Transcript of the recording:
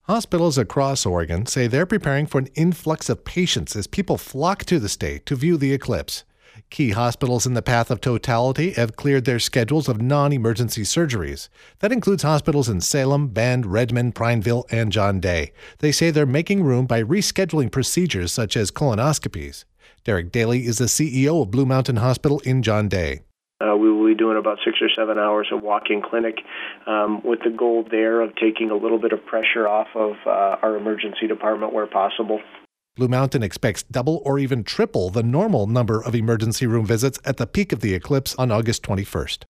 Hospitals across Oregon say they're preparing for an influx of patients as people flock to the state to view the eclipse. Key hospitals in the path of totality have cleared their schedules of non-emergency surgeries. That includes hospitals in Salem, Bend, Redmond, Prineville, and John Day. They say they're making room by rescheduling procedures such as colonoscopies. Derek Daly is the CEO of Blue Mountain Hospital in John Day. We will be doing about 6 or 7 hours of walk-in clinic with the goal there of taking a little bit of pressure off of our emergency department where possible. Blue Mountain expects double or even triple the normal number of emergency room visits at the peak of the eclipse on August 21st.